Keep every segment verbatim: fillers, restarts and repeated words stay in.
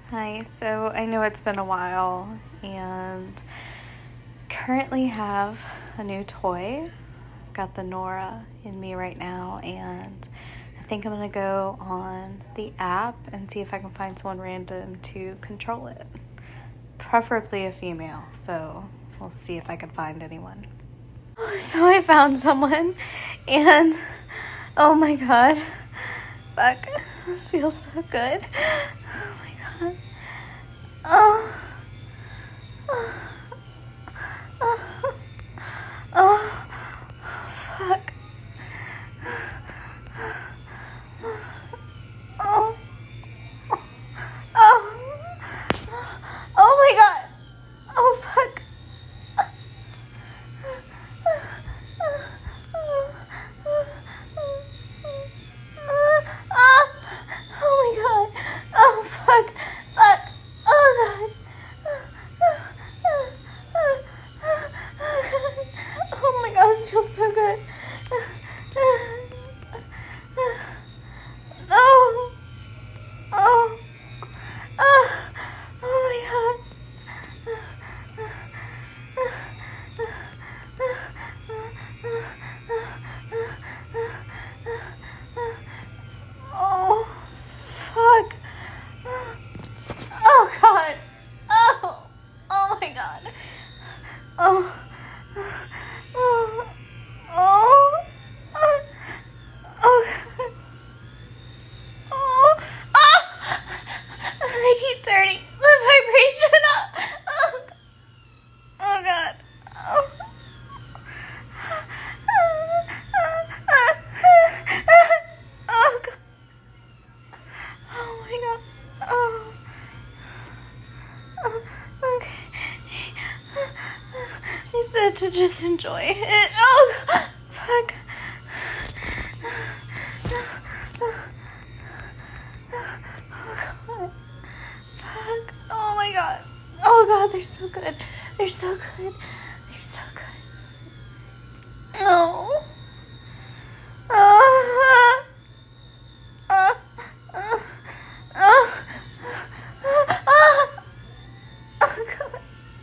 Hi, so I know it's been a while and currently have a new toy. I've got the Nora in me right now, and I think I'm gonna go on the app and see if I can find someone random to control it. Preferably a female, so we'll see if I can find anyone. So I found someone, and oh my god, fuck, this feels so good. Oh my god. Oh. Oh. Oh. Oh. Fuck. Oh. Oh. Oh my god. Oh fuck. Oh my god. Oh fuck. Fuck. Oh god. Oh my god, this feels so good. No. Oh. Oh. Oh my god. Oh, fuck. Oh, God. Oh, oh my God. Oh, oh, oh, oh, God. Oh, ah! I keep turning the vibration up. Oh, oh God. Oh. Oh God. Oh my God. Oh. Oh. Okay. You said to just enjoy it. Oh. Fuck. Oh God. Fuck. Oh my God. Oh God, they're so good. They're so good. They're so good. No. Oh. Oh. Oh. Oh. Oh. Oh God.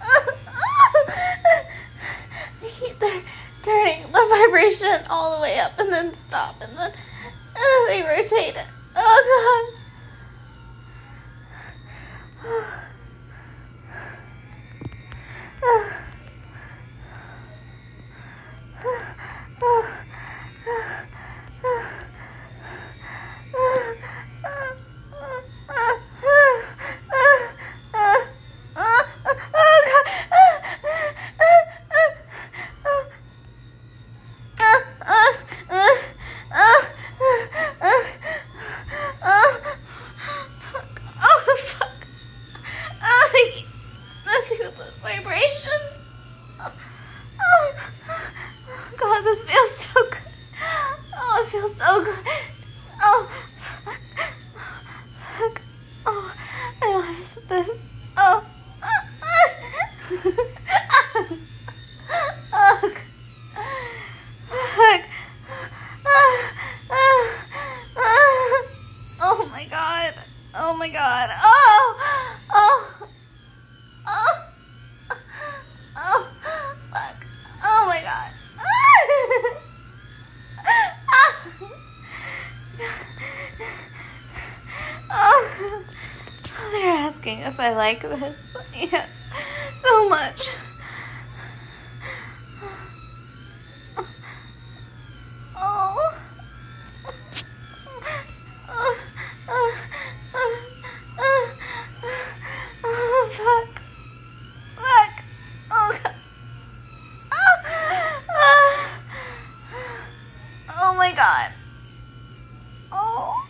They keep tur- turning the vibration all the way up and then stop and then uh, they rotate it. Oh God. Vibrations. Oh, oh, God, this feels so good. Oh, it feels so good. Oh, fuck. Fuck. Oh, I love this. Oh. Oh, fuck. Oh my God. Oh my God. Oh. Oh. Oh. Oh, fuck. Oh my God. Oh, they're asking if I like this. Yes, so much. Oh. Oh, oh, oh, oh, oh, fuck. Fuck. Oh, God. Oh my God. Oh.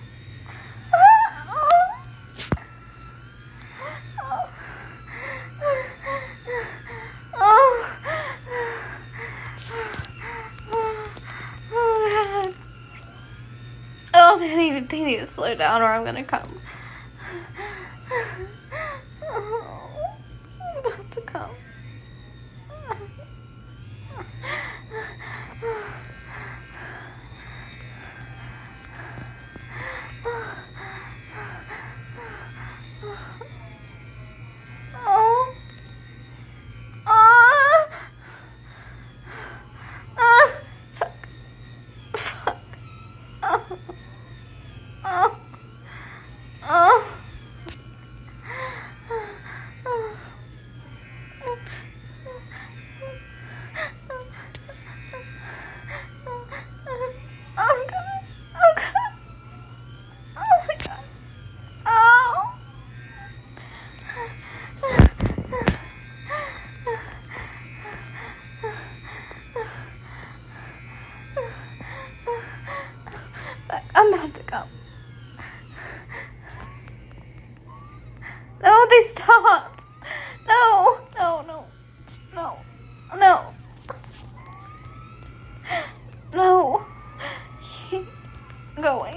Oh. Oh. Oh, God. Oh, they need, they need to slow down or I'm gonna come. Oh, I'm about to come. stopped. No, no, no, no, no. No. Keep going.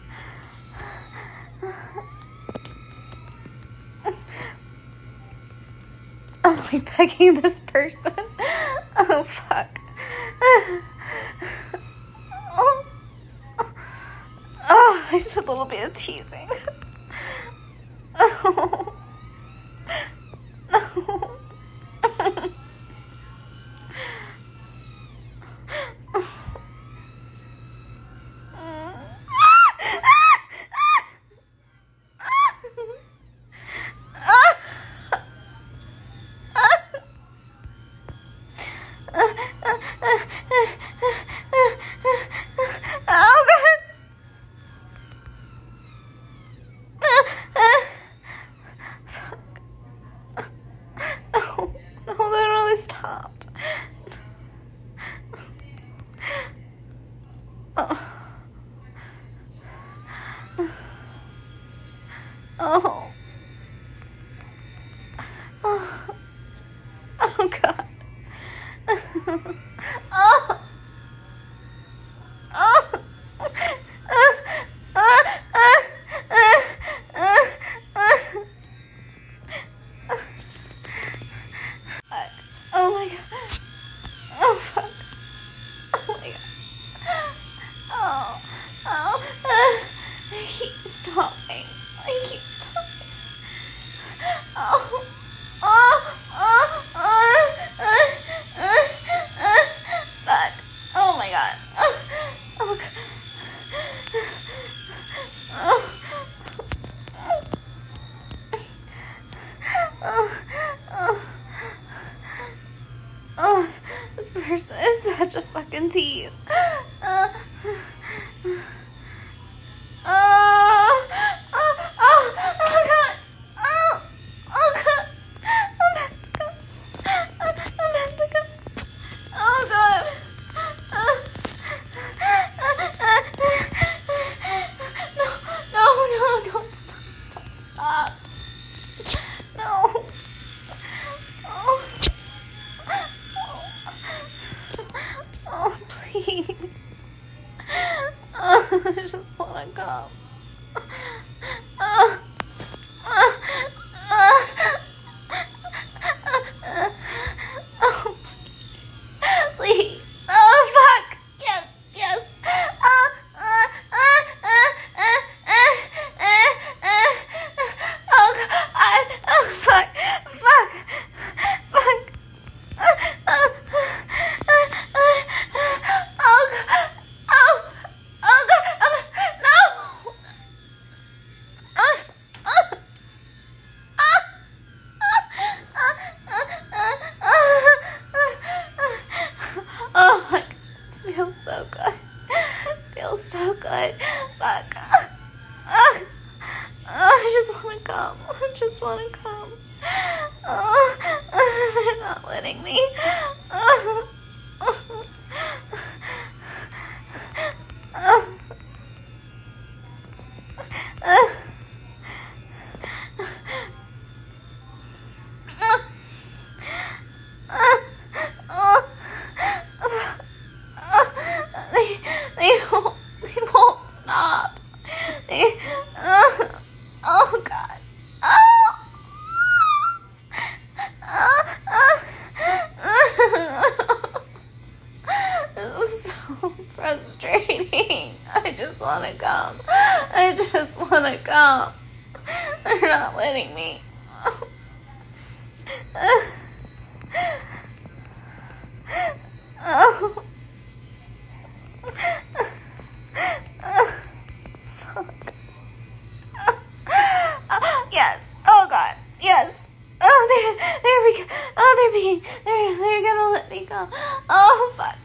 I'm like begging this person. Oh, fuck. Oh, oh, it's a little bit of teasing. Oh. No. Stopped. Oh. Oh. Oh. Oh, God. Oh. Oh. Oh my God. Oh fuck. Oh my God. Oh. Oh. Uh, I keep stopping. I keep stopping. Oh. Oh. Oh. Oh. Uh, uh, uh, fuck. Oh my God. Oh. Oh God. Oh. Oh. Oh. Oh, this person is such a fucking tease. Uh, oh, oh, oh, oh, God. Oh, oh, God. I'm meant to go. I'm meant to go. Oh, God. No, no, no, don't stop. Don't stop. No. Oh. Oh, please. Oh, I just want to come. Oh, oh, oh, oh, please. Please. Oh, fuck. Yes, yes. Oh, uh, uh, uh, uh, uh, uh, uh, oh, God. Oh, fuck. Fuck. Fuck. Uh, uh, oh my God, this feels so good. Feels so good. Fuck. Oh, I just want to come. I just want to come. Oh, they're not letting me. Oh, oh, oh. Uh, uh, uh, uh, they, they won't, they won't stop. They, uh, oh God. Oh. Uh, uh, uh. This is so frustrating. I just want to come. I just want to come. They're not letting me. Oh. Oh. Oh. Fuck. Oh, yes. Oh God. Yes. Oh, there, there we go. Oh, they're being, they're, they're gonna let me go. Oh, fuck.